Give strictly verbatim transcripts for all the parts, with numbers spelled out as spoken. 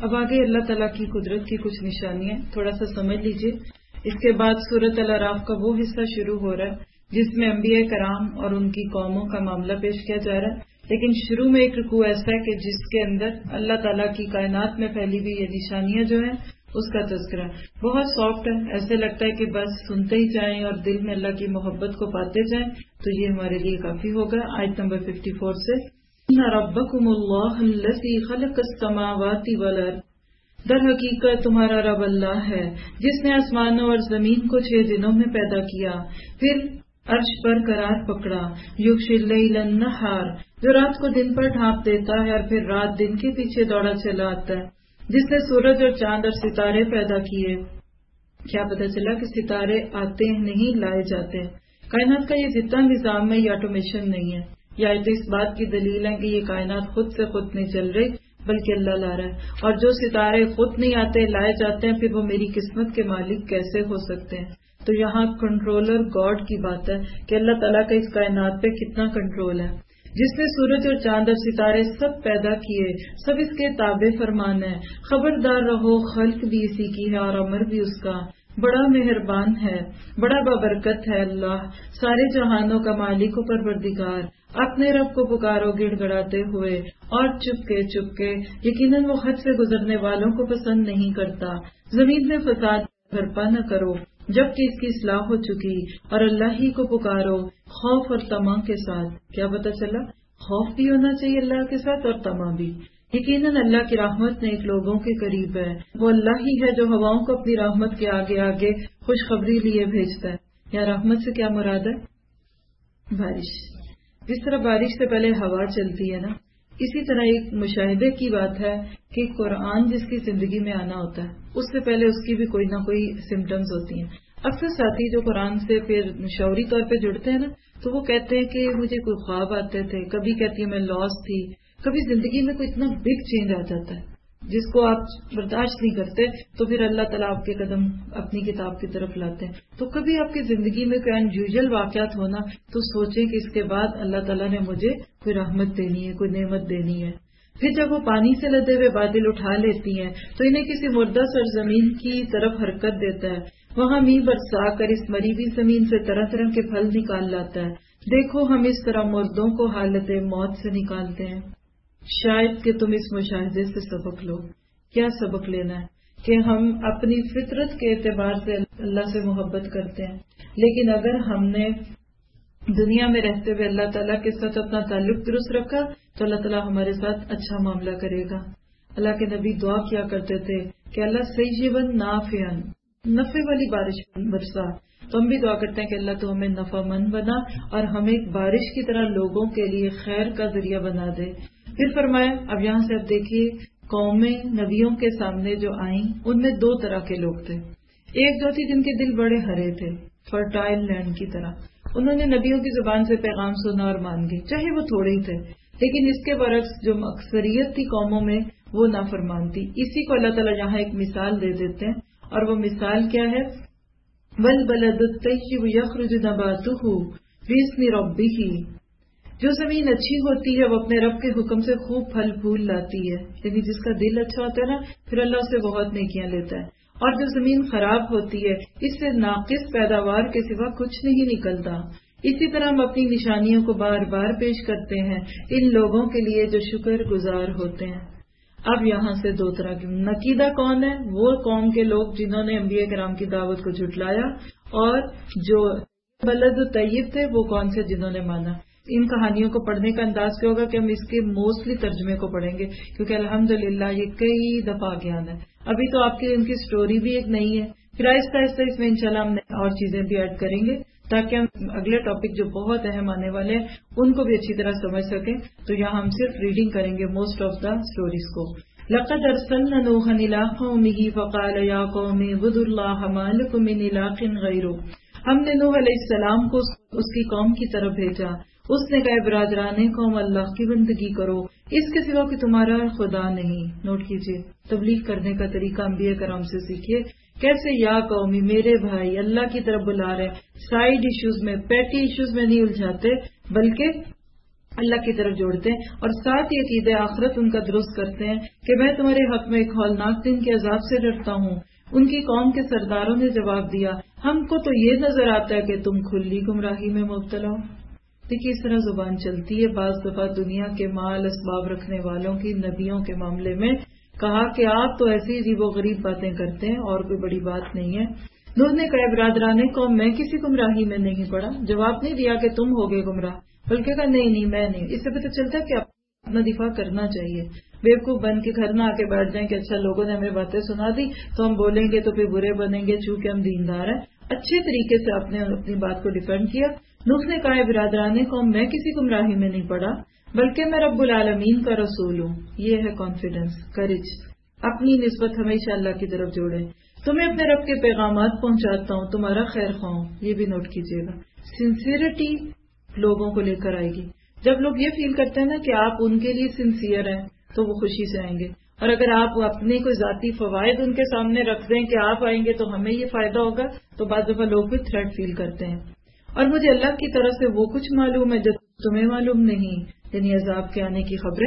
اب آگے اللہ تعالیٰ کی قدرت کی کچھ نشانیاں تھوڑا سا سمجھ لیجئے. اس کے بعد سورۃ الاعراف کا وہ حصہ شروع ہو رہا ہے جس میں انبیاء کرام اور ان کی قوموں کا معاملہ پیش کیا جا رہا ہے. لیکن شروع میں ایک رکوع ایسا ہے کہ جس کے اندر اللہ تعالیٰ کی کائنات میں پھیلی ہوئی یہ نشانیاں جو ہیں اس کا تذکرہ بہت سافٹ ہے. ایسے لگتا ہے کہ بس سنتے ہی جائیں اور دل میں اللہ کی محبت کو پاتے جائیں تو یہ ہمارے لیے کافی ہوگا. آیت نمبر چون سے ان ربکم اللہ الذی خلق السماوات والارض، در حقیقت تمہارا رب اللہ ہے جس نے آسمانوں اور زمین کو چھ دنوں میں پیدا کیا، پھر عرش پر قرار پکڑا. یغشی اللیل النہار، جو رات کو دن پر ڈھانپ دیتا ہے اور پھر رات دن کے پیچھے دوڑا چلا آتا ہے. جس نے سورج اور چاند اور ستارے پیدا کیے. کیا پتہ چلا کہ ستارے آتے نہیں لائے جاتے. کائنات کا یہ جتنا نظام ہے یہ آٹومیشن نہیں ہے. یا تو اس بات کی دلیل ہے کہ یہ کائنات خود سے خود نہیں چل رہی بلکہ اللہ لا رہا ہے. اور جو ستارے خود نہیں آتے لائے جاتے ہیں پھر وہ میری قسمت کے مالک کیسے ہو سکتے ہیں. تو یہاں کنٹرولر گاڈ کی بات ہے کہ اللہ تعالیٰ کا اس کائنات پہ کتنا کنٹرول ہے. جس نے سورج اور چاند اور ستارے سب پیدا کیے، سب اس کے تابع فرمان ہے. خبردار رہو خلق بھی اسی کی ہے اور امر بھی اس کا. بڑا مہربان ہے، بڑا بابرکت ہے اللہ، سارے جہانوں کا مالک و پروردگار. اپنے رب کو پکارو گڑ گڑاتے ہوئے اور چپکے چپکے، یقیناً وہ حد سے گزرنے والوں کو پسند نہیں کرتا. زمین میں فساد برپا نہ کرو جبکہ اس کی اصلاح ہو چکی، اور اللہ ہی کو پکارو خوف اور طمع کے ساتھ. کیا پتہ چلا؟ خوف بھی ہونا چاہیے اللہ کے ساتھ اور طمع بھی. یقیناً اللہ کی رحمت نیک لوگوں کے قریب ہے. وہ اللہ ہی ہے جو ہواؤں کو اپنی رحمت کے آگے آگے خوشخبری لیے بھیجتا ہے. یا رحمت سے کیا مراد ہے؟ بارش. جس طرح بارش سے پہلے ہوا چلتی ہے نا، اسی طرح ایک مشاہدے کی بات ہے کہ قرآن جس کی زندگی میں آنا ہوتا ہے اس سے پہلے اس کی بھی کوئی نہ کوئی سمٹمز ہوتی ہیں. اکثر ساتھی جو قرآن سے پھر شعوری طور پہ جڑتے ہیں نا تو وہ کہتے ہیں کہ مجھے کوئی خواب آتے تھے، کبھی کہتی ہے میں لاس تھی، کبھی زندگی میں کوئی اتنا بگ چینج آ جاتا ہے جس کو آپ برداشت نہیں کرتے تو پھر اللہ تعالیٰ آپ کے قدم اپنی کتاب کی طرف لاتے ہیں. تو کبھی آپ کی زندگی میں کوئی انیوژل واقعات ہونا تو سوچیں کہ اس کے بعد اللہ تعالیٰ نے مجھے کوئی رحمت دینی ہے، کوئی نعمت دینی ہے. پھر جب وہ پانی سے لدے ہوئے بادل اٹھا لیتی ہیں تو انہیں کسی مردہ سرزمین کی طرف حرکت دیتا ہے. وہاں میਂہ برسا کر اس مری ہوئی زمین سے طرح طرح کے پھل نکال لاتا ہے. دیکھو ہم اس طرح مردوں کو حالت موت سے نکالتے ہیں. شاید کہ تم اس مشاہدے سے سبق لو. کیا سبق لینا ہے؟ کہ ہم اپنی فطرت کے اعتبار سے اللہ سے محبت کرتے ہیں، لیکن اگر ہم نے دنیا میں رہتے ہوئے اللہ تعالیٰ کے ساتھ اپنا تعلق درست رکھا تو اللہ تعالیٰ ہمارے ساتھ اچھا معاملہ کرے گا. اللہ کے نبی دعا کیا کرتے تھے کہ اللہ سیجبن نافعن، نفع والی بارش برسا. تو ہم بھی دعا کرتے ہیں کہ اللہ تو ہمیں نفع مند بنا اور ہمیں ایک بارش کی طرح لوگوں کے لیے خیر کا ذریعہ بنا دے. پھر فرمایا اب یہاں سے اب دیکھیے قومیں نبیوں کے سامنے جو آئیں ان میں دو طرح کے لوگ تھے. ایک جو تھی جن کے دل بڑے ہرے تھے، فرٹائل لینڈ کی طرح. انہوں نے نبیوں کی زبان سے پیغام سنا اور مان گئے چاہے وہ تھوڑے ہی تھے. لیکن اس کے برعکس جو اکثریت تھی قوموں میں وہ نافرمان تھی. اسی کو اللہ تعالیٰ یہاں ایک مثال دے دیتے ہیں اور وہ مثال کیا ہے؟ وَالْبَلَدُ الطَّيِّبُ يَخْرُجُ نَبَاتُهُ بِإِذْنِ رَبِّهِ، جو زمین اچھی ہوتی ہے وہ اپنے رب کے حکم سے خوب پھل پھول لاتی ہے. یعنی جس کا دل اچھا ہوتا ہے نا پھر اللہ اسے بہت نیکیاں لیتا ہے. اور جو زمین خراب ہوتی ہے اس سے ناقص پیداوار کے سوا کچھ نہیں نکلتا. اسی طرح ہم اپنی نشانیوں کو بار بار پیش کرتے ہیں ان لوگوں کے لیے جو شکر گزار ہوتے ہیں. اب یہاں سے دو طرح کی نقیدہ کون ہے؟ وہ قوم کے لوگ جنہوں نے انبیاء کرام کی دعوت کو جھٹلایا، اور جو بلد طیب تھے وہ کون سے جنہوں نے مانا. ان کہانیوں کو پڑھنے کا انداز کیا ہوگا کہ ہم اس کے موسٹلی ترجمے کو پڑھیں گے کیونکہ الحمدللہ یہ کئی دفعہ گیان ہے. ابھی تو آپ کی ان کی سٹوری بھی ایک نہیں ہے، پھر آہستہ آہستہ اس میں انشاءاللہ ہم اور چیزیں بھی ایڈ کریں گے تاکہ ہم اگلے ٹاپک جو بہت اہم آنے والے ہیں ان کو بھی اچھی طرح سمجھ سکیں. تو یہاں ہم صرف ریڈنگ کریں گے موسٹ آف دا سٹوریز کو. لقد ارسلنا نوحا الى قومه فقال يا قوم اعبدوا الله ما لكم من اله غيره. ہم نے نوح علیہ السلام کو اس کی قوم کی طرف بھیجا. اس نے کہا برادران قوم اللہ کی بندگی کرو، اس کے سوا کہ تمہارا خدا نہیں. نوٹ کیجئے تبلیغ کرنے کا طریقہ انبیاء کرام سے سیکھیے. کیسے یا قومی میرے بھائی اللہ کی طرف بلا رہے، سائیڈ ایشوز میں پیٹی ایشوز میں نہیں الجھاتے بلکہ اللہ کی طرف جوڑتے ہیں اور ساتھ ہی عقید آخرت ان کا درست کرتے ہیں کہ میں تمہارے حق میں ایک ہولناک دن کے عذاب سے ڈرتا ہوں۔ ان کی قوم کے سرداروں نے جواب دیا، ہم کو تو یہ نظر آتا ہے کہ تم کھلی گمراہی میں مبتلا ہو۔ دیکھیے اس طرح زبان چلتی ہے، بعض دفعہ دنیا کے مال اسباب رکھنے والوں کی نبیوں کے معاملے میں کہا کہ آپ تو ایسی عجیب و غریب باتیں کرتے ہیں اور کوئی بڑی بات نہیں ہے۔ نوح نے کہا برادران قوم میں کسی گمراہی میں نہیں پڑا، جواب نہیں دیا کہ تم ہو گئے گمراہ، بلکہ کہا نہیں نہیں میں نہیں۔ اس سے پتہ چلتا ہے کہ اپنا دفاع کرنا چاہیے، بیوقوف بن کے گھر نہ آ کے بیٹھ جائیں کہ اچھا لوگوں نے ہمیں باتیں سنا دی تو ہم بولیں گے تو پھر برے بنیں گے چونکہ ہم دیندار ہیں۔ اچھے طریقے سے آپ نے اپنی بات کو ڈیفینڈ کیا۔ نوح نے کہا برادران قوم میں کسی گمراہی میں نہیں پڑا بلکہ میں رب العالمین کا رسول ہوں۔ یہ ہے کانفیڈنس، کریج، اپنی نسبت ہمیشہ اللہ کی طرف جوڑیں۔ تمہیں اپنے رب کے پیغامات پہنچاتا ہوں، تمہارا خیر خواہ ہوں۔ یہ بھی نوٹ کیجیے گا، سنسیئرٹی لوگوں کو لے کر آئے گی۔ جب لوگ یہ فیل کرتے ہیں نا کہ آپ ان کے لیے سنسیئر ہیں تو وہ خوشی سے آئیں گے، اور اگر آپ اپنے کوئی ذاتی فوائد ان کے سامنے رکھ دیں کہ آپ آئیں گے تو ہمیں یہ فائدہ ہوگا تو بعض دفعہ لوگ بھی تھریٹ فیل کرتے ہیں۔ اور مجھے اللہ کی طرف سے وہ کچھ معلوم ہے جو تمہیں معلوم نہیں، یعنی عذاب کے آنے کی خبریں۔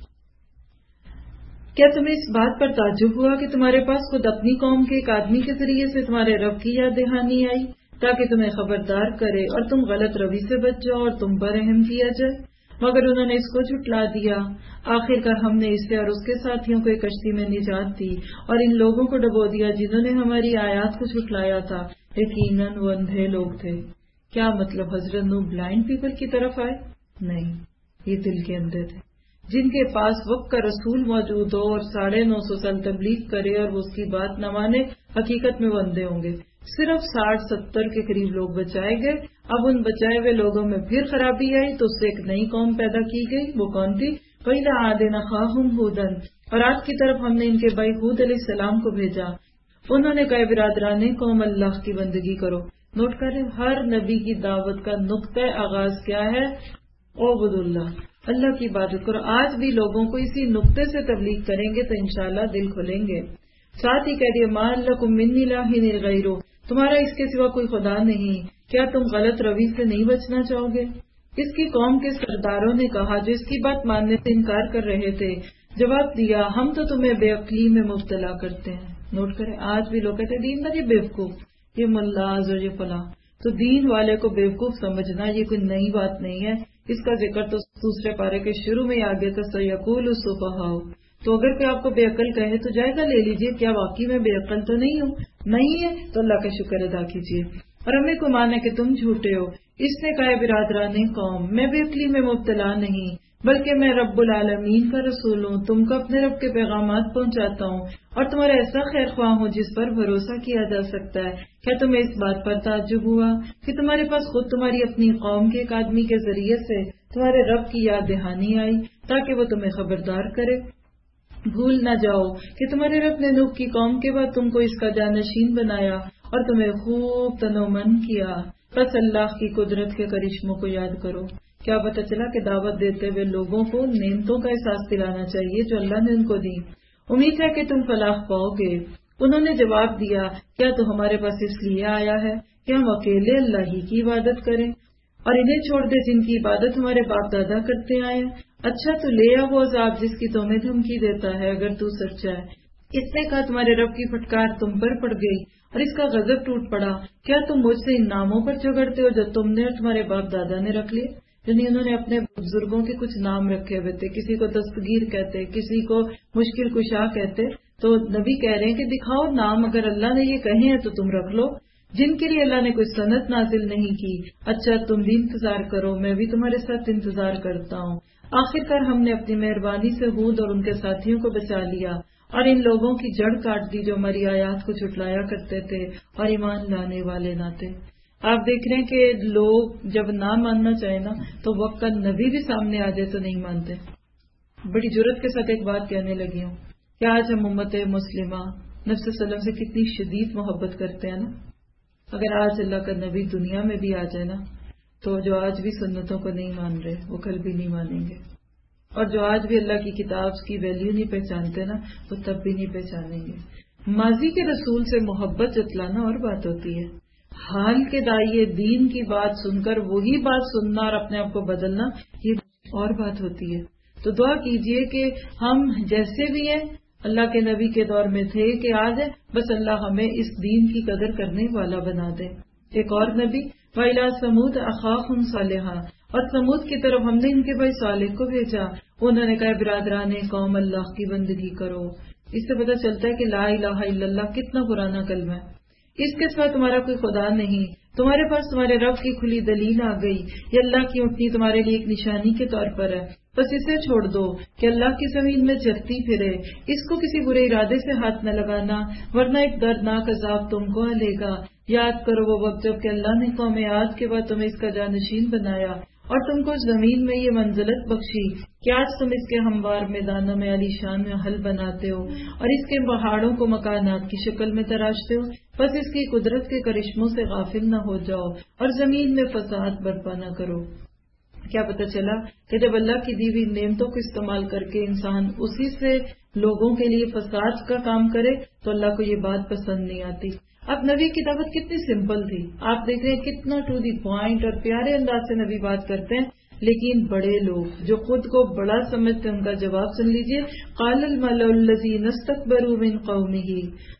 کیا تمہیں اس بات پر تعجب ہوا کہ تمہارے پاس خود اپنی قوم کے ایک آدمی کے ذریعے سے تمہارے رب کی یاد دہانی آئی تاکہ تمہیں خبردار کرے اور تم غلط روی سے بچ جاؤ اور تم پر رحم کیا جائے؟ مگر انہوں نے اس کو جھٹلا دیا۔ آخر کار ہم نے اسے اور اس کے ساتھیوں کو ایک کشتی میں نجات دی اور ان لوگوں کو ڈبو دیا جنہوں نے ہماری آیات کو جھٹلایا تھا، یقیناً وہ اندھے لوگ تھے۔ کیا مطلب حضرت نوح بلائنڈ پیپل کی طرف آئے؟ نہیں، یہ دل کے اندھے تھے جن کے پاس وقت کا رسول موجود ہو اور ساڑھے نو سو سال تبلیغ کرے اور وہ اس کی بات نہ مانے، حقیقت میں وہ اندھے ہوں گے۔ صرف ساٹھ ستر کے قریب لوگ بچائے گئے۔ اب ان بچائے ہوئے لوگوں میں پھر خرابی آئی تو اس سے ایک نئی قوم پیدا کی گئی۔ وہ کون تھی؟ وَإِلَىٰ عَادٍ أَخَاهُمْ هُودًا، اور آج کی طرف ہم نے ان کے بھائی ہود علیہ السلام کو بھیجا۔ انہوں نے کہا برادران قوم اللہ کی بندگی کرو۔ نوٹ کریں، ہر نبی کی دعوت کا نقطۂ آغاز کیا ہے؟ اعبدوا اللہ، اللہ کی عبادت کرو۔ آج بھی لوگوں کو اسی نقطے سے تبلیغ کریں گے تو انشاءاللہ دل کھلیں گے۔ ساتھ ہی کہہ دیا مَا لَكُم مِّن إِلَٰهٍ غَيْرُهُ، تمہارا اس کے سوا کوئی خدا نہیں، کیا تم غلط روی سے نہیں بچنا چاہو گے؟ اس کی قوم کے سرداروں نے کہا جو اس کی بات ماننے سے انکار کر رہے تھے، جواب دیا ہم تو تمہیں بے عقلی میں مبتلا کرتے ہیں۔ نوٹ کریں، آج بھی لوگ کہتے ہیں دین یہ بیوقوف، یہ ملاز اور یہ فلاں، تو دین والے کو بیوقوف سمجھنا یہ کوئی نئی بات نہیں ہے۔ اس کا ذکر تو دوسرے پارے کے شروع میں آگے تھا، سَيَقُولُ السُّفَهَاءُ، تو اگر کوئی آپ کو بے عقل کہے تو جائزہ لے لیجئے، کیا واقعی میں بے عقل تو نہیں ہوں؟ نہیں ہے تو اللہ کا شکر ادا کیجئے، اور ہمیں کو مانا کہ تم جھوٹے ہو۔ اس نے کہا برادران قوم، میں بے عقلی میں مبتلا نہیں بلکہ میں رب العالمین کا رسول ہوں، تم کو اپنے رب کے پیغامات پہنچاتا ہوں اور تمہارا ایسا خیر خواہ ہوں جس پر بھروسہ کیا جا سکتا ہے۔ کیا تمہیں اس بات پر تعجب ہوا کہ تمہارے پاس خود تمہاری اپنی قوم کے ایک آدمی کے ذریعے سے تمہارے رب کی یاد دہانی آئی تاکہ وہ تمہیں خبردار کرے؟ بھول نہ جاؤ کہ تمہارے رب نے نوح کی قوم کے بعد تم کو اس کا جانشین بنایا اور تمہیں خوب تنومند کیا، بس اللہ کی قدرت کے کرشموں کو یاد کرو۔ کیا پتہ چلا کہ دعوت دیتے ہوئے لوگوں کو نعمتوں کا احساس دلانا چاہیے جو اللہ نے ان کو دی۔ امید ہے کہ تم فلاح پاؤ گے۔ انہوں نے جواب دیا کیا تو ہمارے پاس اس لیے آیا ہے کہ ہم اکیلے اللہ ہی کی عبادت کریں اور انہیں چھوڑ دے جن کی عبادت ہمارے باپ دادا کرتے آئے ہیں؟ اچھا تو لے آ وہ عذاب جس کی تمہیں دھمکی دیتا ہے اگر تو سچا ہے۔ اس نے کہا تمہارے رب کی پھٹکار تم پر پڑ گئی اور اس کا غضب ٹوٹ پڑا، کیا تم مجھ سے ان ناموں پر جھگڑتے ہو جو تم نے اور تمہارے باپ دادا نے رکھ لیے؟ یعنی انہوں نے اپنے بزرگوں کے کچھ نام رکھے ہوئے تھے، کسی کو دستگیر کہتے، کسی کو مشکل کشا کہتے، تو نبی کہہ رہے ہیں کہ دکھاؤ نام، اگر اللہ نے یہ کہے ہیں تو تم رکھ لو جن کے لیے اللہ نے کوئی سند نازل نہیں کی۔ اچھا تم بھی انتظار کرو، میں بھی تمہارے ساتھ انتظار کرتا ہوں۔ آخر کار ہم نے اپنی مہربانی سے ہود اور ان کے ساتھیوں کو بچا لیا اور ان لوگوں کی جڑ کاٹ دی جو ہماری آیات کو جھٹلایا کرتے تھے اور ایمان لانے والے نہ تھے۔ آپ دیکھ رہے ہیں کہ لوگ جب نہ ماننا چاہیں نا تو وقت کا نبی بھی سامنے آ جائے تو نہیں مانتے۔ بڑی جرت کے ساتھ ایک بات کہنے لگی ہوں کہ آج ہم امت مسلمہ نبی صلی اللہ علیہ وسلم سے کتنی شدید محبت کرتے ہیں نا۔ اگر آج اللہ کا نبی دنیا میں بھی آ جائے نا تو جو آج بھی سنتوں کو نہیں مان رہے وہ کل بھی نہیں مانیں گے، اور جو آج بھی اللہ کی کتاب کی ویلیو نہیں پہچانتے نا وہ تب بھی نہیں پہچانیں گے۔ ماضی کے رسول سے محبت جتلانا اور بات ہوتی ہے، حال کے دائیں دین کی بات سن کر وہی بات سننا اور اپنے آپ کو بدلنا یہ اور بات ہوتی ہے. تو دعا کیجئے کہ ہم جیسے بھی ہیں اللہ کے نبی کے دور میں تھے کہ آج بس اللہ ہمیں اس دین کی قدر کرنے والا بنا دے. ایک اور نبی وَإِلَىٰ ثَمُودَ أَخَاهُمْ صَالِحًا، اور سمود کی طرف ہم نے ان کے بھائی صالح کو بھیجا. انہوں نے کہا برادران قوم اللہ کی بندگی کرو. اس سے پتہ چلتا ہے کہ لا الہ الا اللہ کتنا پرانا کلمہ ہے. اس کے سوا تمہارا کوئی خدا نہیں، تمہارے پاس تمہارے رب کی کھلی دلیل آ گئی. یہ اللہ کی اونٹنی تمہارے لیے ایک نشانی کے طور پر ہے، بس اسے چھوڑ دو کہ اللہ کی زمین میں چلتی پھرے. اس کو کسی برے ارادے سے ہاتھ نہ لگانا، ورنہ ایک دردناک عذاب تم کو لے گا. یاد کرو وہ وقت جب کہ اللہ نے قوم عاد کے بعد تمہیں اس کا جانشین بنایا اور تم کو زمین میں یہ منزلت بخشی کہ آج تم اس کے ہموار میدانوں میں علی شان میں حل بناتے ہو اور اس کے پہاڑوں کو مکانات کی شکل میں تراشتے ہو. بس اس کی قدرت کے کرشموں سے غافل نہ ہو جاؤ اور زمین میں فساد برپا نہ کرو. کیا پتہ چلا کہ جب اللہ کی دی ہوئی نعمتوں کو استعمال کر کے انسان اسی سے لوگوں کے لیے فساد کا کام کرے تو اللہ کو یہ بات پسند نہیں آتی. اب نبی کی دعوت کتنی سمپل تھی، آپ دیکھ رہے ہیں کتنا ٹو دی پوائنٹ اور پیارے انداز سے نبی بات کرتے ہیں. لیکن بڑے لوگ جو خود کو بڑا سمجھتے ہیں ان کا جواب سن لیجئے. قال الملأ الذین استکبروا من قومہ،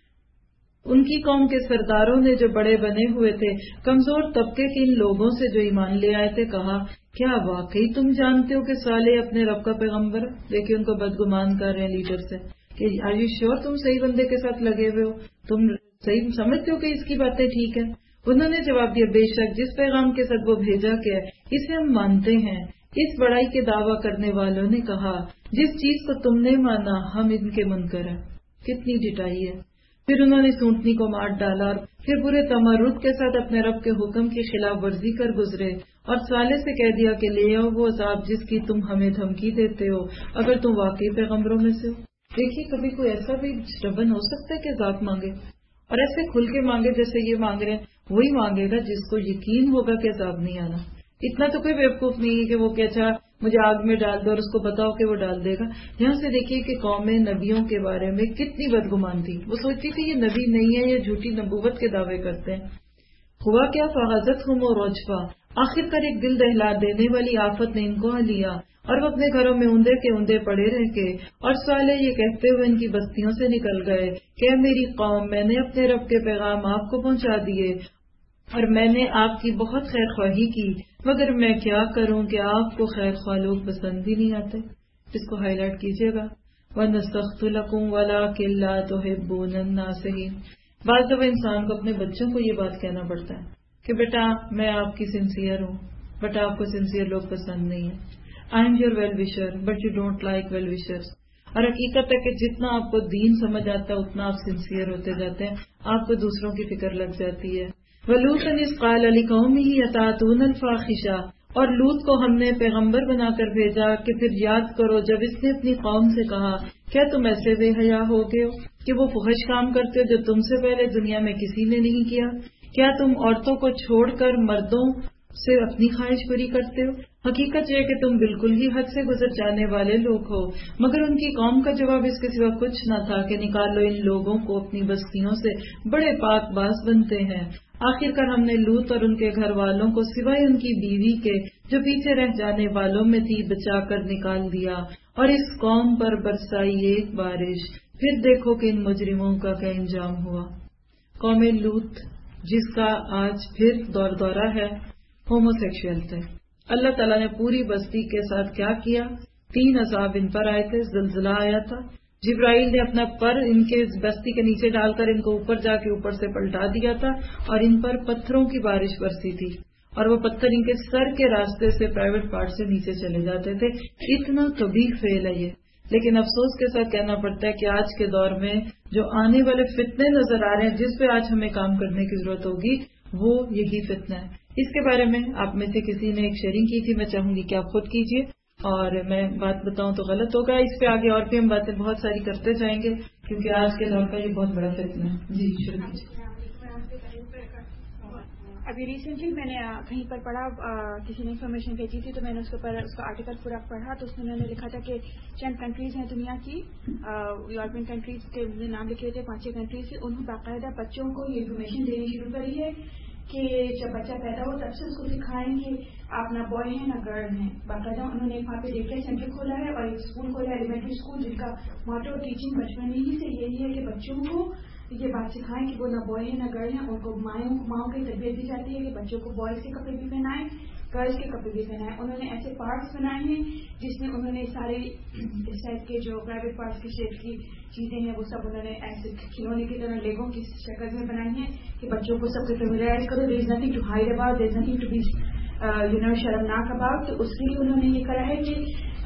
ان کی قوم کے سرداروں نے جو بڑے بنے ہوئے تھے کمزور طبقے کے ان لوگوں سے جو ایمان لے آئے تھے کہا کیا واقعی تم جانتے ہو کہ صالح اپنے رب کا پیغمبر؟ دیکھیں ان کو بدگمان کر رہے ہیں لیڈر سے کہ آر یو شیور تم صحیح بندے کے ساتھ لگے ہوئے ہو، تم صحیح سمجھتے ہو کہ اس کی باتیں ٹھیک ہے؟ انہوں نے جواب دیا بے شک جس پیغام کے ساتھ وہ بھیجا گیا اسے ہم مانتے ہیں. اس بڑائی کے دعویٰ کرنے والوں نے کہا جس چیز کو تم نے مانا ہم ان کے منکر ہیں. کتنی ڈٹائی ہے. پھر انہوں نے سونٹنی کو مار ڈالا اور پھر برے تمرد کے ساتھ اپنے رب کے حکم کی خلاف ورزی کر گزرے اور صالح سے کہہ دیا کہ لے آؤ وہ عذاب جس کی تم ہمیں دھمکی دیتے ہو اگر تم واقعی پیغمبروں میں سے ہو. دیکھیے کبھی کوئی ایسا بھی ربن ہو سکتا ہے کہ عذاب مانگے اور ایسے کھل کے مانگے جیسے یہ مانگ رہے ہیں، وہی مانگے گا جس کو یقین ہوگا کہ عذاب نہیں آنا. اتنا تو کوئی بیوقوف نہیں ہے کہ وہ کہ اچھا مجھے آگ میں ڈال دو اور اس کو بتاؤ کہ وہ ڈال دے گا. یہاں سے دیکھیے کہ قوم نبیوں کے بارے میں کتنی بدگمان تھی. وہ سوچتی تھی یہ نبی نہیں ہے، یہ جھوٹی نبوت کے دعوے کرتے ہیں. ہوا کیا فغزتہم رجفا، آخر کار ایک دل دہلا دینے والی آفت نے ان کو لیا اور وہ اپنے گھروں میں اوندے کے اوندے پڑے رہ کے اور صالح یہ کہتے ہوئے ان کی بستیوں سے نکل گئے کہ میری قوم میں نے اپنے رب کے پیغام آپ کو پہنچا دیے اور میں نے آپ کی بہت خیر خواہی کی، مگر میں کیا کروں کہ آپ کو خیر خواہ لوگ پسند ہی نہیں آتے. اس کو ہائی لائٹ کیجیے گا. وَنَسْتَغْفِرُ لَكُمْ وَلَٰكِن لَّا تُحِبُّونَ النَّاصِحِينَ. بعض دفعہ انسان کو اپنے بچوں کو یہ بات کہنا پڑتا ہے کہ بیٹا میں آپ کی سنسیئر ہوں، بٹ آپ کو سنسیئر لوگ پسند نہیں ہیں. I am your well wisher but you don't like well wishers. اور حقیقت ہے کہ جتنا آپ کو دین سمجھ آتا ہے اتنا آپ سنسیئر ہوتے جاتے ہیں، آپ کو دوسروں کی فکر لگ جاتی ہے. وَلُوطًا إِذْ قَالَ لِقَوْمِهِ أَتَأْتُونَ الْفَاحِشَةَ، اور لوط کو ہم نے پیغمبر بنا کر بھیجا کہ پھر یاد کرو جب اس نے اپنی قوم سے کہا کیا تم ایسے بے حیا ہو گئے ہو کہ وہ فحش کام کرتے ہو جو تم سے پہلے دنیا میں کسی نے نہیں کیا؟ کیا تم عورتوں کو چھوڑ کر مردوں سے اپنی خواہش پوری کرتے ہو؟ حقیقت یہ کہ تم بالکل ہی حد سے گزر جانے والے لوگ ہو. مگر ان کی قوم کا جواب اس کے سوا کچھ نہ تھا کہ نکالو ان لوگوں کو اپنی بستیوں سے، بڑے پاک باز بنتے ہیں. آخر کار ہم نے لوط اور ان کے گھر والوں کو سوائے ان کی بیوی کے جو پیچھے رہ جانے والوں میں تھی بچا کر نکال دیا اور اس قوم پر برسائی ایک بارش. پھر دیکھو کہ ان مجرموں کا کیا انجام ہوا. قوم لوط جس کا آج پھر دور دورہ ہے ہومو سیکشوئل تھے. اللہ تعالیٰ نے پوری بستی کے ساتھ کیا کیا؟ تین عذاب ان پر آئے تھے. زلزلہ آیا تھا، جبرائیل نے اپنا پر ان کے بستی کے نیچے ڈال کر ان کو اوپر جا کے اوپر سے پلٹا دیا تھا اور ان پر پتھروں کی بارش برسی تھی اور وہ پتھر ان کے سر کے راستے سے پرائیویٹ پارٹ سے نیچے چلے جاتے تھے. اتنا قبیح فعل ہے یہ. لیکن افسوس کے ساتھ کہنا پڑتا ہے کہ آج کے دور میں جو آنے والے فتنے نظر آ رہے ہیں جس پہ آج ہمیں کام کرنے کی ضرورت ہوگی وہ یہی فتنہ ہے. اس کے بارے میں آپ میں سے کسی نے ایک شیئرنگ کی تھی، میں چاہوں گی کہ آپ خود کیجیے اور میں بات بتاؤں تو غلط ہوگا. اس پہ آگے اور بھی ہم باتیں بہت ساری کرتے جائیں گے کیونکہ آج کے دور کا یہ بہت بڑا فتنہ ہے. جی شروع کیجیے. ابھی ریسنٹلی میں نے کہیں پر پڑھا، کسی نے انفارمیشن بھیجی تھی تو میں نے اس کے اوپر اس کا آرٹیکل پورا پڑھا تو اس میں انہوں نے لکھا تھا کہ چند کنٹریز ہیں دنیا کی، یورپین کنٹریز کے نام لکھے تھے، پانچ چھ کنٹریز، انہوں نے باقاعدہ بچوں کو یہ انفارمیشن دینی شروع کری ہے کہ جب بچہ پیدا ہو تب سے اس کو سکھائیں کہ آپ نہ بوائے ہیں نہ گرل ہیں. باقاعدہ انہوں نے وہاں پہ ڈے کیئر سینٹر کھولا ہے اور ایک اسکول کھولا ہے, ایلیمنٹری اسکول, جن کا موٹو ٹیچنگ بچپن ہی سے یہی ہے کہ بچوں کو یہ بات سکھائیں کہ وہ نہ بوائے ہیں نہ گرل ہیں. ان کو ماؤں ماؤں کی تربیت دی جاتی ہے کہ بچوں کو بوائز کے کپڑے بھی پہنائیں, گرلس کے کپڑے بھی پہنائیں. انہوں نے ایسے پارکس بنائے ہیں جس میں انہوں نے سارے اس ٹائپ کے جو پرائیویٹ پارٹس کی شیپ کی چیزیں ہیں وہ سب انہوں نے ایسے کھلونے کی طرح لیگوں کی شکل میں بنائی ہیں کہ بچوں کو سب کو فیملیئرائز کرو. There is nothing to hide about, there is nothing to be you know شرمناک اباؤٹ. تو اس کے لیے انہوں نے یہ کرا ہے کہ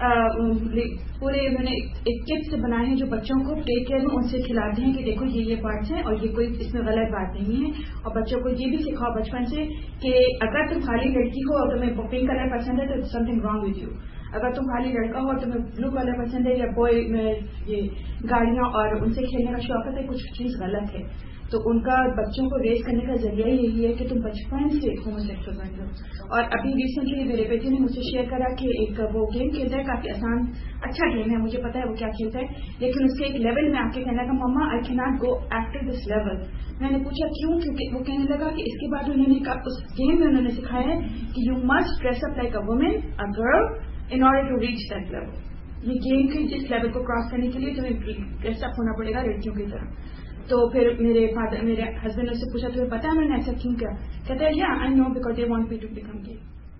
پورے انہوں نے ایک کٹ سے بنائے ہیں جو بچوں کو ٹیک کیئر میں ان سے کھلاتے ہیں کہ دیکھو یہ یہ پارٹس ہیں اور یہ کوئی اس میں غلط بات نہیں ہے. اور بچوں کو یہ بھی سکھاؤ بچپن سے کہ اگر تم خالی لڑکی ہو اور تمہیں پنک کلر پسند ہے تو something wrong with you. اگر تم خالی لڑکا ہو اور تمہیں بلو کلر پسند ہے یا بوائے میں یہ گاڑیاں اور ان سے کھیلنے کا شوق ہے تو کچھ چیز غلط ہے. تو ان کا بچوں کو ریز کرنے کا ذریعہ یہی ہے کہ تم بچپن سے ہومو سیکسول بن جاؤ. اور ابھی ریسنٹلی میرے بیٹے نے مجھ سے شیئر کرا کہ ایک وہ گیم کھیلتا ہے, کافی آسان اچھا گیم ہے, مجھے پتا ہے وہ کیا کھیلتا ہے, لیکن اس کے ایک لیول میں آ کے کہنے لگا mama I can not go after this level. میں نے پوچھا کیوں, کیونکہ وہ کہنے لگا کہ اس کے بعد انہوں نے کہا اس گیم میں انہوں نے سکھایا ہے کہ you must dress up like a woman a girl in order to reach that level. یہ گیم کے جس لیول کو کراس کرنے کے لیے تمہیں ڈریس اپ ہونا پڑے گا لڑکیوں کی طرح. تو پھر میرے فادر میرے ہسبینڈ نے اس سے پوچھا تمہیں پتا ہے میں نے ایسا کیوں کیا, کہتا ہے یا I know because they want me to become gay.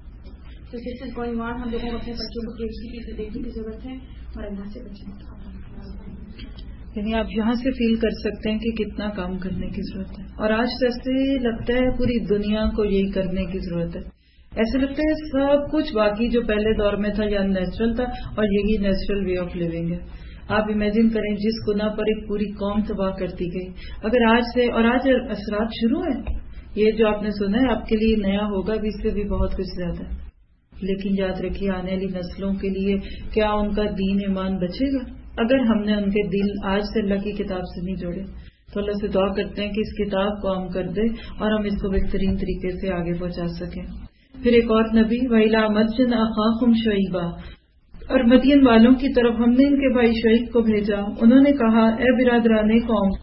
تو دس از گوئنگ آن. ہم لوگوں کو اپنے بچوں کو کیئر سے دیکھنے کی ضرورت ہے اور اللہ سے بچنے. یعنی آپ یہاں سے فیل کر سکتے ہیں کہ کتنا کام کرنے کی ضرورت ہے. اور آج جیسے لگتا ہے پوری دنیا کو یہی کرنے کی ضرورت ہے. ایسے لگتا ہے سب کچھ باقی جو پہلے دور میں تھا یا نیچرل تھا اور یہی نیچرل وے آف لیونگ ہے. آپ امیجن کریں جس گناہ پر ایک پوری قوم تباہ کرتی گئی, اگر آج سے, اور آج اثرات شروع ہیں. یہ جو آپ نے سنا ہے آپ کے لیے نیا ہوگا بھی, اس سے بھی بہت کچھ زیادہ ہے. لیکن یاد رکھیے آنے والی نسلوں کے لیے کیا ان کا دین ایمان بچے گا اگر ہم نے ان کے دل آج سے اللہ کی کتاب سے نہیں جوڑے. تو اللہ سے دعا کرتے ہیں کہ اس کتاب کو عام کر دے اور ہم اس کو بہترین طریقے سے آگے پہنچا سکیں. پھر ایک اور نبی وَإِلَىٰ مَدْيَنَ أَخَاهُمْ شُعَيْبًا, اور مدین والوں کی طرف ہم نے ان کے بھائی شعیب کو بھیجا. انہوں نے کہا اے برادران قوم,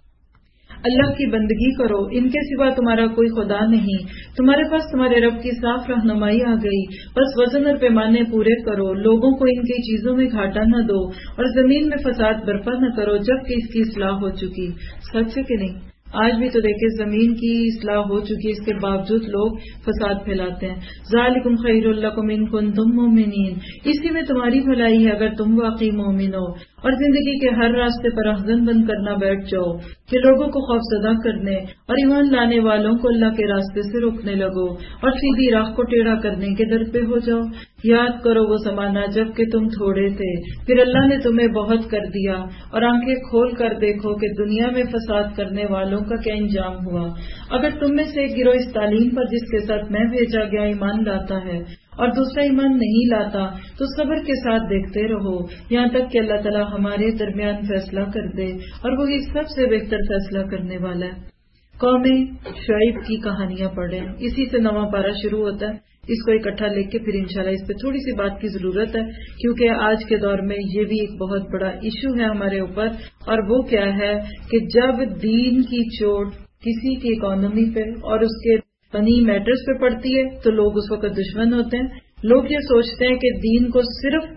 اللہ کی بندگی کرو, ان کے سوا تمہارا کوئی خدا نہیں. تمہارے پاس تمہارے رب کی صاف رہنمائی آ گئی, بس وزن اور پیمانے پورے کرو, لوگوں کو ان کی چیزوں میں گھاٹا نہ دو اور زمین میں فساد برپا نہ کرو جبکہ اس کی اصلاح ہو چکی. سچ ہے کہ نہیں؟ آج بھی تو دیکھیں زمین کی اصلاح ہو چکی, اس کے باوجود لوگ فساد پھیلاتے ہیں. ذالکم خیر لکم ان کنتم مؤمنین, اسی میں تمہاری بھلائی ہے اگر تم واقعی مومن ہو. اور زندگی کے ہر راستے پر احزن بند کرنا بیٹھ جاؤ کہ لوگوں کو خوفزدہ کرنے اور ایمان لانے والوں کو اللہ کے راستے سے روکنے لگو اور سیدھی راہ کو ٹیڑھا کرنے کے در پہ ہو جاؤ. یاد کرو وہ زمانہ جب کہ تم تھوڑے تھے, پھر اللہ نے تمہیں بہت کر دیا, اور آنکھیں کھول کر دیکھو کہ دنیا میں فساد کرنے والوں کا کیا انجام ہوا. اگر تم میں سے ایک گروہ اس تعلیم پر جس کے ساتھ میں بھیجا گیا ایمان لاتا ہے اور دوسرا ایمان نہیں لاتا تو صبر کے ساتھ دیکھتے رہو یہاں تک کہ اللہ تعالیٰ ہمارے درمیان فیصلہ کر دے, اور وہی سب سے بہتر فیصلہ کرنے والا ہے. قوم شعیب کی کہانیاں پڑھیں, اسی سے نواں پارہ شروع ہوتا ہے. اس کو اکٹھا لکھ کے پھر انشاءاللہ اس پہ تھوڑی سی بات کی ضرورت ہے, کیونکہ آج کے دور میں یہ بھی ایک بہت بڑا ایشو ہے ہمارے اوپر. اور وہ کیا ہے کہ جب دین کی چوٹ کسی کی اکانومی پہ اور اس کے فنی میٹرز پہ پڑتی ہے تو لوگ اس وقت دشمن ہوتے ہیں. لوگ یہ سوچتے ہیں کہ دین کو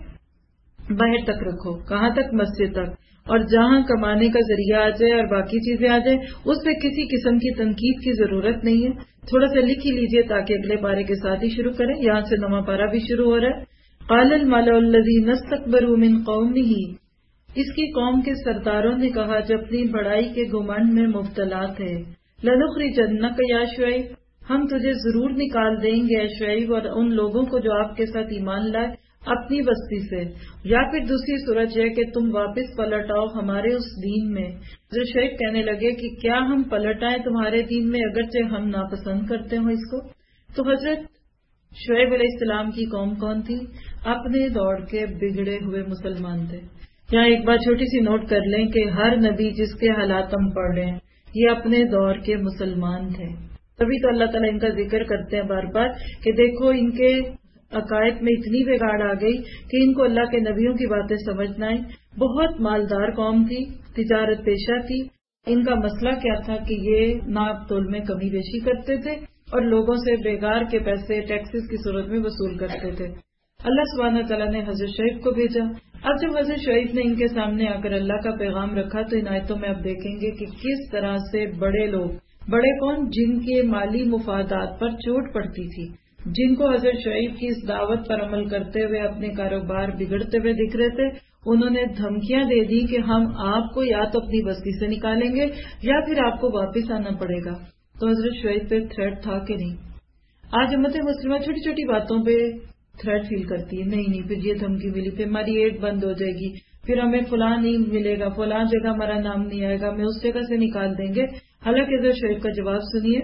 صرف باہر تک رکھو, کہاں تک؟ مسجد تک, اور جہاں کمانے کا ذریعہ آ جائے اور باقی چیزیں آ جائیں اس پہ کسی قسم کی تنقید کی ضرورت نہیں ہے. تھوڑا سا لکھ ہی لیجئے تاکہ اگلے پارے کے ساتھ ہی شروع کریں. یہاں سے نواں پارہ بھی شروع ہو رہا ہے. قال الملأ الذین استکبروا من قومہ, اس کی قوم کے سرداروں نے کہا جو اپنی بڑائی کے گمنڈ میں مبتلا تھے, لنخرجنک یا شعیب, ہم تجھے ضرور نکال دیں گے اے شعیب اور ان لوگوں کو جو آپ کے ساتھ ایمان لائے اپنی بستی سے, یا پھر دوسری صورت یہ کہ تم واپس پلٹ آؤ ہمارے اس دین میں. جو شعیب کہنے لگے کہ کیا ہم پلٹ آئیں تمہارے دین میں اگرچہ ہم ناپسند کرتے ہوں اس کو. تو حضرت شعیب علیہ السلام کی قوم کون تھی؟ اپنے دور کے بگڑے ہوئے مسلمان تھے. یہاں ایک بات چھوٹی سی نوٹ کر لیں کہ ہر نبی جس کے حالات ہم پڑھ رہے ہیں یہ اپنے دور کے مسلمان تھے. تبھی تو اللہ تعالیٰ ان کا ذکر کرتے ہیں بار بار کہ دیکھو ان کے عقائد میں اتنی بگاڑ آ گئی کہ ان کو اللہ کے نبیوں کی باتیں سمجھ نہ آئی. بہت مالدار قوم تھی, تجارت پیشہ تھی. ان کا مسئلہ کیا تھا کہ یہ ناپ تول میں کمی بیشی کرتے تھے, اور لوگوں سے بیگار کے پیسے ٹیکسز کی صورت میں وصول کرتے تھے۔ اللہ سبحانہ تعالیٰ نے حضرت شعیب کو بھیجا۔ اب جب حضرت شعیب نے ان کے سامنے آ کر اللہ کا پیغام رکھا تو ان آیتوں میں اب دیکھیں گے کہ کس طرح سے بڑے لوگ، بڑے کون، جن کے مالی مفادات پر چوٹ پڑتی تھی، جن کو حضرت شعیب کی اس دعوت پر عمل کرتے ہوئے اپنے کاروبار بگڑتے ہوئے دکھ رہے تھے، انہوں نے دھمکیاں دے دی کہ ہم آپ کو یا تو اپنی بستی سے نکالیں گے یا پھر آپ کو واپس آنا پڑے گا۔ تو حضرت شعیب پہ تھریٹ تھا کہ نہیں؟ آج امت مسلمہ چھوٹی چھوٹی باتوں پہ تھریٹ فیل کرتی ہے، نہیں نہیں پھر یہ دھمکی ملی، پھر ہماری ایڈ بند ہو جائے گی، پھر ہمیں فلاں نہیں ملے گا، فلاں جگہ ہمارا نام نہیں آئے گا، ہمیں اس جگہ سے نکال دیں گے۔ حالانکہ حضرت شعیب کا جواب سنیے،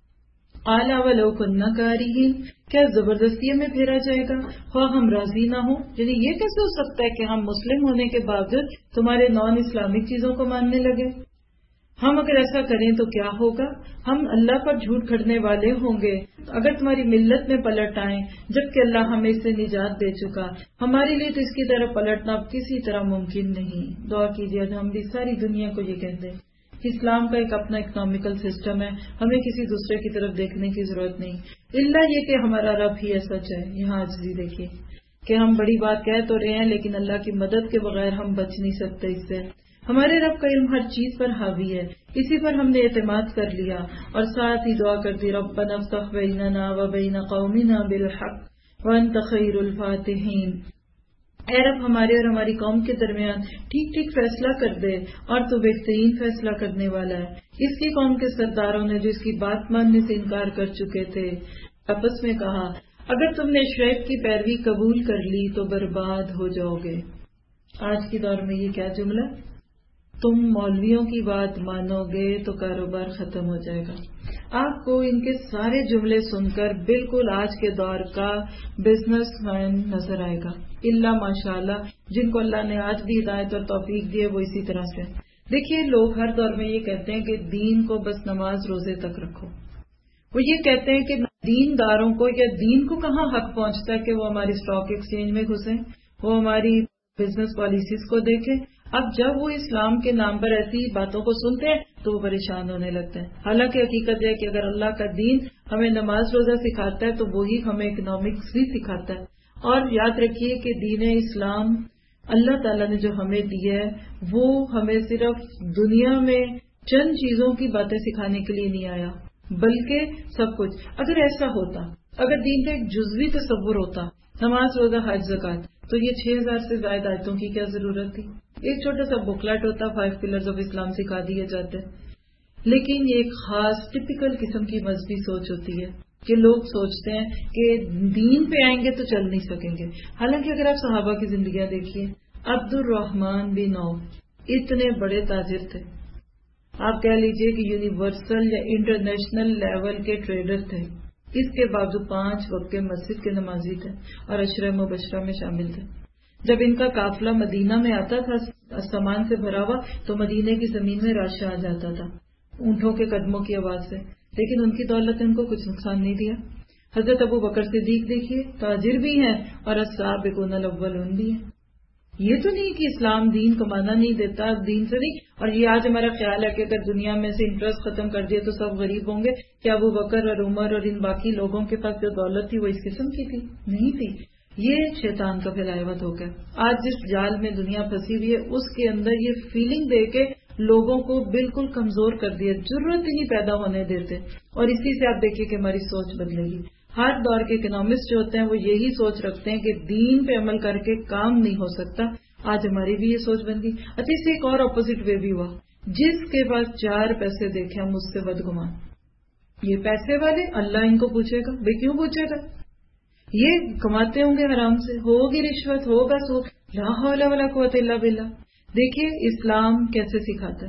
اعلیٰ ولو کننا کارہین، کیا زبردستی ہمیں پھیرا جائے گا خواہ ہم راضی نہ ہوں؟ یعنی یہ کیسے ہو سکتا ہے کہ ہم مسلم ہونے کے باوجود تمہارے نان اسلامک چیزوں کو ماننے لگے؟ ہم اگر ایسا کریں تو کیا ہوگا؟ ہم اللہ پر جھوٹ کھڑنے والے ہوں گے اگر تمہاری ملت میں پلٹ آئیں، جبکہ اللہ ہمیں اس سے نجات دے چکا۔ ہمارے لیے تو اس کی طرف پلٹنا اب کسی طرح ممکن نہیں۔ دعا کیجیے ہم بھی ساری دنیا کو یہ کہتے ہیں کہ اسلام کا ایک اپنا اکنامیکل سسٹم ہے، ہمیں کسی دوسرے کی طرف دیکھنے کی ضرورت نہیں، الا یہ کہ ہمارا رب ہی ایسا چاہے۔ یہاں عاجزی دیکھیے کہ ہم بڑی بات کہہ تو رہے ہیں لیکن اللہ کی مدد کے بغیر ہم بچ نہیں سکتے اس سے۔ ہمارے رب کا علم ہر چیز پر حاوی ہے، اسی پر ہم نے اعتماد کر لیا اور ساتھ ہی دعا کرتی ربنا افتح بیننا وبین قومنا بالحق وانت خیر الفاتحین۔ اے رب ہمارے اور ہماری قوم کے درمیان ٹھیک ٹھیک فیصلہ کر دے اور تو بہترین فیصلہ کرنے والا ہے۔ اس کی قوم کے سرداروں نے جو اس کی بات ماننے سے انکار کر چکے تھے آپس میں کہا اگر تم نے شعیب کی پیروی قبول کر لی تو برباد ہو جاؤ گے۔ آج کے دور میں یہ کیا جملہ، تم مولویوں کی بات مانو گے تو کاروبار ختم ہو جائے گا۔ آپ کو ان کے سارے جملے سن کر بالکل آج کے دور کا بزنس مین نظر آئے گا، الا ماشاءاللہ جن کو اللہ نے آج بھی ہدایت اور توفیق دی ہے وہ اسی طرح سے۔ دیکھیے لوگ ہر دور میں یہ کہتے ہیں کہ دین کو بس نماز روزے تک رکھو، وہ یہ کہتے ہیں کہ دین داروں کو یا دین کو کہاں حق پہنچتا ہے کہ وہ ہماری اسٹاک ایکسچینج میں گھسیں، وہ ہماری بزنس پالیسیز کو دیکھیں۔ اب جب وہ اسلام کے نام پر ایسی باتوں کو سنتے ہیں تو وہ پریشان ہونے لگتے ہیں۔ حالانکہ حقیقت ہے کہ اگر اللہ کا دین ہمیں نماز روزہ سکھاتا ہے تو وہی ہمیں اکنامکس بھی سکھاتا ہے۔ اور یاد رکھیے کہ دین اسلام اللہ تعالیٰ نے جو ہمیں دی ہے وہ ہمیں صرف دنیا میں چند چیزوں کی باتیں سکھانے کے لیے نہیں آیا بلکہ سب کچھ۔ اگر ایسا ہوتا، اگر دین کا ایک جزوی تصور ہوتا، نماز روزہ حج زکات، تو یہ چھ ہزار سے زائد آیتوں کی کیا ضرورت تھی؟ ایک چھوٹا سا بکلٹ ہوتا، فائیو پلرز آف اسلام سکھا دیے جاتے۔ لیکن یہ ایک خاص ٹپیکل قسم کی مذہبی سوچ ہوتی ہے کہ لوگ سوچتے ہیں کہ دین پہ آئیں گے تو چل نہیں سکیں گے۔ حالانکہ اگر آپ صحابہ کی زندگیاں دیکھیے، عبد الرحمن بن عوف اتنے بڑے تاجر تھے، آپ کہہ لیجئے کہ یونیورسل یا انٹرنیشنل لیول کے ٹریڈر تھے، اس کے باوجود پانچ وقت کے مسجد کے نمازی تھے اور عشرہ مبشرہ میں شامل تھے۔ جب ان کا قافلہ مدینہ میں آتا تھا سامان سے بھرا ہوا تو مدینے کی زمین میں رش آ جاتا تھا اونٹوں کے قدموں کی آواز سے، لیکن ان کی دولت نے ان کو کچھ نقصان نہیں دیا۔ حضرت ابو بکر صدیق دیکھیے، تاجر بھی ہیں اور السابقون الاولون بھی ہیں۔ یہ تو نہیں کہ اسلام دین کمانا نہیں دیتا، دین سے نہیں، اور یہ آج ہمارا خیال ہے کہ اگر دنیا میں سے انٹرسٹ ختم کر دیا تو سب غریب ہوں گے۔ کیا ابو بکر اور عمر اور ان باقی لوگوں کے پاس جو دولت تھی وہ اس قسم کی تھی؟ نہیں تھی۔ یہ شیطان کا پھیلایا ہوا دھوکہ ہے۔ آج جس جال میں دنیا پھنسی ہوئی ہے اس کے اندر یہ فیلنگ دے کے لوگوں کو بالکل کمزور کر دیا، ضرورت ہی نہیں پیدا ہونے دیتے، اور اسی سے آپ دیکھیے کہ ہماری سوچ بدلے گی۔ ہر دور کے اکنامسٹ جو ہوتے ہیں وہ یہی سوچ رکھتے ہیں کہ دین پہ عمل کر کے کام نہیں ہو سکتا۔ آج ہماری بھی یہ سوچ بن گئی۔ اچھا، اس سے ایک اور اپوزٹ وے بھی ہوا، جس کے پاس چار پیسے دیکھے ہم اس سے بدگمان، یہ پیسے والے اللہ ان کو پوچھے گا، بھائی کیوں پوچھے گا؟ یہ کماتے ہوں گے حرام سے، ہوگی رشوت، ہوگا سود، لا حول ولا قوت الا باللہ۔ دیکھیے اسلام کیسے سکھاتا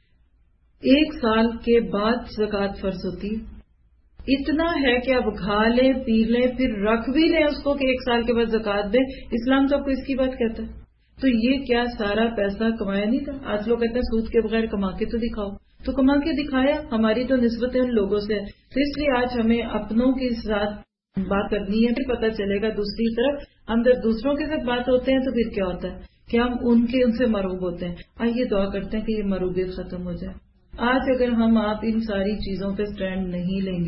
ہے، ایک سال کے بعد زکوٰۃ فرض ہوتی ہے، اتنا ہے کہ اب کھا لیں پی لیں پھر رکھ بھی لیں اس کو کہ ایک سال کے بعد زکوٰۃ دیں، اسلام تو آپ کو اس کی بات کہتا ہے۔ تو یہ کیا سارا پیسہ کمایا نہیں تھا؟ آج لوگ کہتے ہیں سود کے بغیر کما کے تو دکھاؤ، تو کما کے دکھایا، ہماری تو نسبتیں ان لوگوں سے، تو اس لیے آج ہمیں اپنوں کے ساتھ بات کرنی ہے، پھر پتہ چلے گا دوسری طرف اندر دوسروں کے ساتھ بات ہوتے ہیں تو پھر کیا ہوتا ہے کہ ہم ان کے ان سے مروب ہوتے ہیں۔ آئیے دعا کرتے ہیں کہ یہ مروبیت ختم ہو جائے۔ آج اگر ہم آپ ان ساری چیزوں پہ سٹینڈ نہیں لیں گے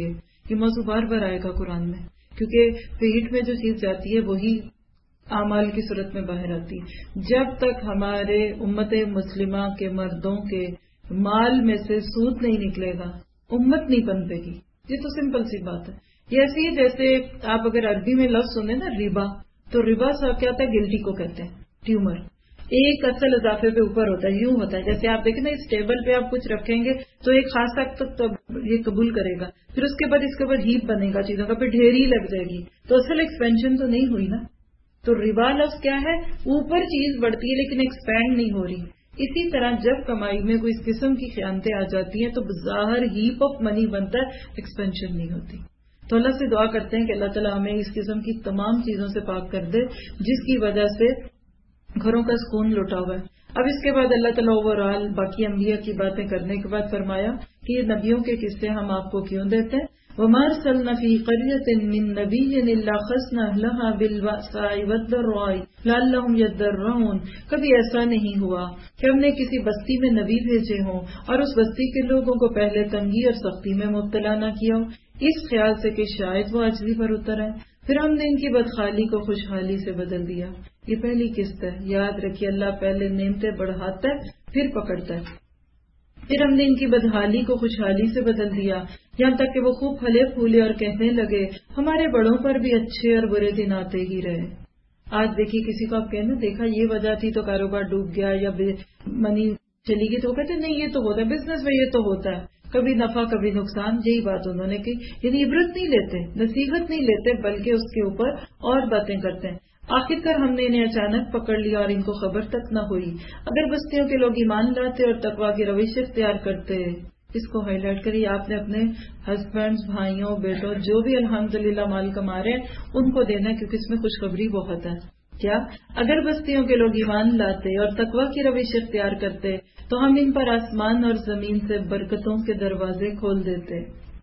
یہ موضوع بار بار آئے گا قرآن میں، کیونکہ پیٹ میں جو چیز جاتی ہے وہی اعمال کی صورت میں باہر آتی ہے. جب تک ہمارے امت مسلمہ کے مردوں کے مال میں سے سود نہیں نکلے گا امت نہیں بنتے گی. یہ تو سمپل سی بات ہے. یہ ایسی ہے جیسے آپ اگر عربی میں لفظ سنیں نا ربا، تو ربا سب کیا ہوتا ہے؟ گلٹی کو کہتے ہیں، ٹیومر. ایک اصل اضافے پہ اوپر ہوتا ہے، یوں ہوتا ہے جیسے آپ دیکھیں نا اس ٹیبل پہ آپ کچھ رکھیں گے تو ایک خاص حد تک تو یہ قبول کرے گا، پھر اس کے بعد اس کے اوپر ہیپ بنے گا چیزوں کا، پھر ڈھیری لگ جائے گی، تو اصل ایکسپینشن تو نہیں ہوئی نا. تو ربا لفظ کیا ہے؟ اوپر چیز بڑھتی ہے لیکن ایکسپینڈ نہیں ہو رہی. اسی طرح جب کمائی میں کوئی اس قسم کی خیانتیں آ جاتی ہیں تو بظاہر ہیپ آف منی بنتا ہے، ایکسپینشن نہیں ہوتی. تو اللہ سے دعا کرتے ہیں کہ اللہ تعالیٰ ہمیں اس قسم کی تمام چیزوں سے پاک کر دے جس کی وجہ سے گھروں کا سکون لٹا ہوا ہے. اب اس کے بعد اللہ تعالیٰ اوور آل باقی انبیاء کی باتیں کرنے کے بعد فرمایا کہ یہ نبیوں کے قصے ہم آپ کو کیوں دیتے ہیں. وَمَا أَرْسَلْنَا فِي قَرْيَةٍ مِّن نَّبِيٍّ إِلَّا أَخَذْنَا أَهْلَهَا بِالْبَأْسَاءِ وَالضَّرَّاءِ لَعَلَّهُمْ يَضَّرَّعُونَ. کبھی ایسا نہیں ہوا کہ ہم نے کسی بستی میں نبی بھیجے ہوں اور اس بستی کے لوگوں کو پہلے تنگی اور سختی میں مبتلا نہ کیا ہو، اس خیال سے کہ شاید وہ عجزی پر اتر آئے. پھر ہم نے ان کی بدحالی کو خوشحالی سے بدل دیا. یہ پہلی قسط ہے. یاد رکھیے اللہ پہلے نعمتیں بڑھاتا ہے پھر پکڑتا ہے. پھر ہم نے ان کی بدحالی کو خوشحالی سے بدل دیا، یہاں تک کہ وہ خوب پھلے پھولے اور کہنے لگے ہمارے بڑوں پر بھی اچھے اور برے دن آتے ہی رہے. آج دیکھیے کسی کو آپ کہنا دیکھا یہ وجہ تھی تو کاروبار ڈوب گیا یا منی چلی گئی، تو وہ کہتے نہیں یہ تو ہوتا ہے بزنس میں، یہ تو ہوتا ہے کبھی نفع کبھی نقصان. یہی بات انہوں نے کی، یعنی عبرت نہیں لیتے، نصیحت نہیں لیتے، بلکہ اس کے اوپر اور باتیں کرتے ہیں. آخر کار ہم نے انہیں اچانک پکڑ لیا اور ان کو خبر تک نہ ہوئی. اگر بستیوں کے لوگ ایمان لاتے اور تقویٰ کی روش اختیار کرتے. اس کو ہائی لائٹ کریے، آپ نے اپنے ہسبینڈز، بھائیوں، بیٹوں جو بھی الحمدللہ مال کما رہے ہیں ان کو دینا، کیونکہ اس میں خوشخبری بہت ہے. کیا اگر بستیوں کے لوگ ایمان لاتے اور تقویٰ کی روش اختیار کرتے تو ہم ان پر آسمان اور زمین سے برکتوں کے دروازے کھول دیتے.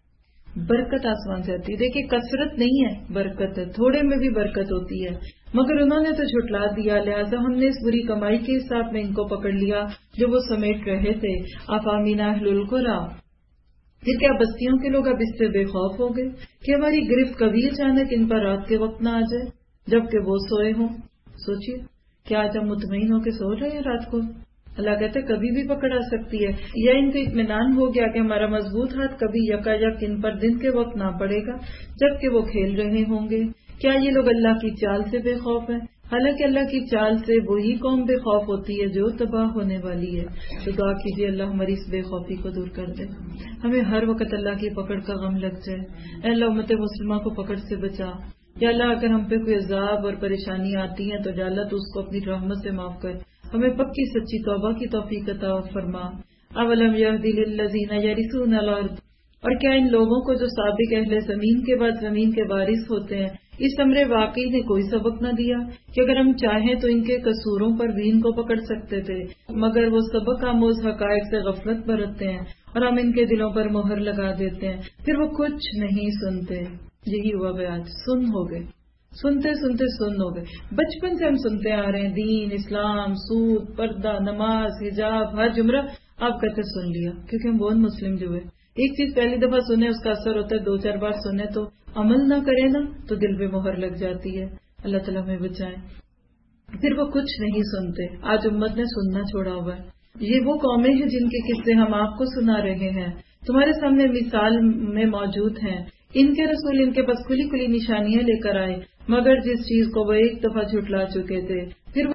برکت آسمان سے آتی ہے. دیکھیے کثرت نہیں ہے، برکت ہے. تھوڑے میں بھی برکت ہوتی ہے، مگر انہوں نے تو جھٹلا دیا، لہذا ہم نے اس بری کمائی کے حساب میں ان کو پکڑ لیا جو وہ سمیٹ رہے تھے. افامین اہل القری، پھر کیا بستیوں کے لوگ اب اس سے بے خوف ہو گئے کہ ہماری گرفت کبھی اچانک ان پر رات کے وقت نہ آ جائے جبکہ وہ سوئے ہوں. سوچیے کیا آج ہم مطمئن ہو کے سو رہے ہیں رات کو؟ اللہ کہتے کبھی بھی پکڑ آ سکتی ہے. یا ان کو اطمینان ہو گیا کہ ہمارا مضبوط ہاتھ کبھی یکا یک ان پر دن کے وقت نہ پڑے گا جبکہ وہ کھیل رہے ہوں گے. کیا یہ لوگ اللہ کی چال سے بے خوف ہیں؟ حالانکہ اللہ کی چال سے وہی قوم بے خوف ہوتی ہے جو تباہ ہونے والی ہے. تو دعا کیجیے اللہ ہماری اس بے خوفی کو دور کر دے، ہمیں ہر وقت اللہ کی پکڑ کا غم لگ جائے. اے اللہ امت مسلمہ کو پکڑ سے بچا. یا اللہ اگر ہم پہ کوئی عذاب اور پریشانی آتی ہے تو یا اللہ تو اس کو اپنی رحمت سے معاف کر، ہمیں پکی سچی توبہ کی توفیق عطا فرما. اولم یہدی للذین یرثون الارض، اور کیا ان لوگوں کو جو سابق اہل زمین کے بعد زمین کے وارث ہوتے ہیں اس امر واقعی نے کوئی سبق نہ دیا کہ اگر ہم چاہیں تو ان کے قصوروں پر بھی ان کو پکڑ سکتے تھے، مگر وہ سبق آموز حقائق سے غفلت برتتے ہیں اور ہم ان کے دلوں پر مہر لگا دیتے ہیں پھر وہ کچھ نہیں سنتے. یہی ہوا آج، سن ہو گئے، سنتے سنتے سن ہو گئے. بچپن سے ہم سنتے آ رہے ہیں دین، اسلام، سود، پردہ، نماز، حجاب، حج، عمرہ. آپ کہتے سن لیا کیونکہ ہم بہت مسلم جو ہے ایک چیز پہلی دفعہ سنے اس کا اثر ہوتا ہے، دو چار بار سنے تو عمل نہ کرے نا تو دل پہ مہر لگ جاتی ہے. اللہ تعالیٰ ہمیں بچائے. پھر وہ کچھ نہیں سنتے. آج امت نے سننا چھوڑا ہوا ہے. یہ وہ قومیں ہیں جن کے قصے ہم آپ کو سنا رہے ہیں، تمہارے سامنے مثال میں موجود ہیں. ان کے رسول ان کے پاس کھلی کھلی نشانیاں لے کر آئے، مگر جس چیز کو وہ ایک دفعہ جھٹلا چکے تھے پھر